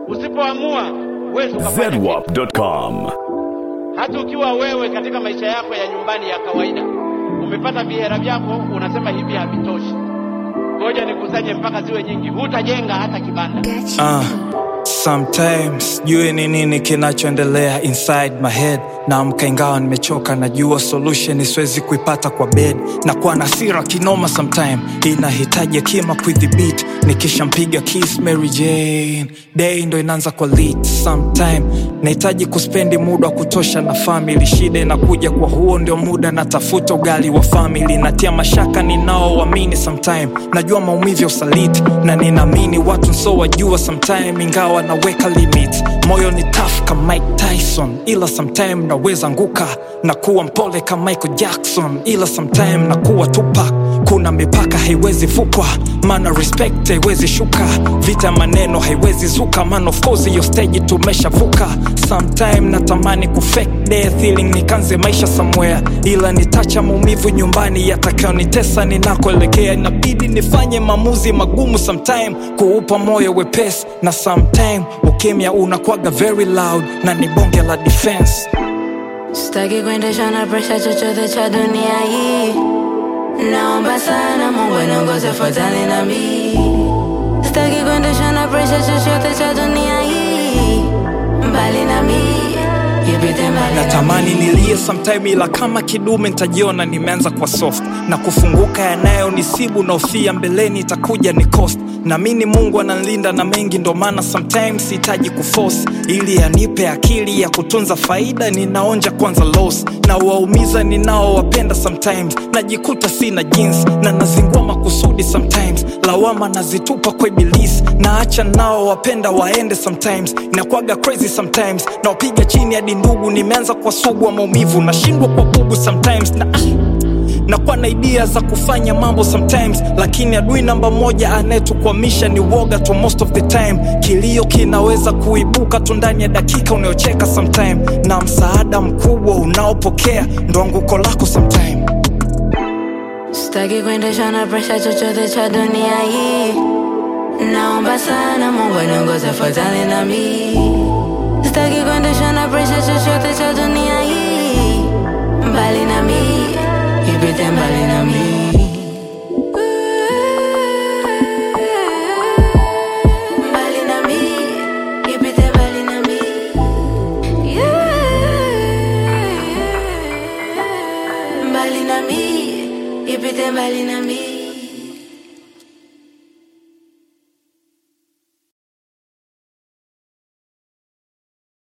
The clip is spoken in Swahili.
Usipoamua uweze kufanya zedwap.com. Hata ukiwa wewe katika maisha yako ya nyumbani ya kawaida umepata vihera vyako, unasema hivi havitoshi, ngoja nikusanye mpaka ziwe nyingi, hutajenga hata kibanda. Sometimes jue ni nini kinachoendelea inside my head. Na ingawa nimechoka, najua solution siwezi kuipata kwa bed. Na kwa nasira kinoma sometime inahitaji hekima kuidhibiti. Nikishampiga kiss Mary Jane, day ndo inaanza kwa lit. Sometime nahitaji kuspendi muda wa kutosha na family. Shida inakuja kwa huo ndio muda natafuta ugali wa family. Natia mashaka ninaoamini sometime, najua maumivu ya usaliti. Na ninaamini watu so wajua sometime, ingawa naweka limit. Moyo ni tough kama Mike Tyson, ila sometime naweza anguka. Na kuwa mpole kama Michael Jackson, ila sometime na kuwa Tupac. Kuna mipaka haiwezi vukwa, mana respect haiwezi shuka. Vita maneno haiwezi zuka, man of course your stage tumeshavuka. Sometime natamani kufake death ili nikanze maisha somewhere, ila nitacha maumivu nyumbani yatakayonitesa ninakoelekea. Inabidi nifanye maamuzi magumu sometime, kuupa moyo wepesi. Na sometime ukimya unakuwaga very loud, na ni bonge la defense. Sitaki kuendesha na pressure chochote cha dunia hii. Naomba sana Mungu aniongoze fuatane na mimi. Sitaki kuendesha na pressure chochote cha dunia hii. Mbali na mimi, ipite mbali. Natamani nilie sometime, ila kama kidume nitajiona nimeanza kwa soft. Na kufunguka yanayo nisibu na ufia mbeleni itakuja ni cost. Na mini Mungu analinda na mengi, ndo maana sometimes sihitaji kuforce. Ili anipe akili ya kutunza faida, ninaonja kwanza loss. Na waumiza ninao wapenda sometimes, najikuta sina jeans. Na nazingua makusudi sometimes, lawama nazitupa kwa ibilisi. Naacha nao wapenda waende sometimes, inakuwaga crazy sometimes. Na wapiga chini hadi ndugu, nimeanza kwa sugu wa maumivu. Nashindwa kwa bubu sometimes, na kwa na idea za kufanya mambo sometimes. Lakini adui namba moja anayetukwamisha ni woga to most of the time. Kilio kinaweza kuibuka tu ndani ya dakika unayocheka sometime. Na msaada mkubwa unaopokea ndo anguko lako sometime. Sitaki kuendesha na pressure chochote cha dunia hii. Naomba sana Mungu aniongoze fuatane na mimi. Sitaki kuendesha na pressure chochote cha dunia hii. Mbali na mimi, ipite mbali na mimi.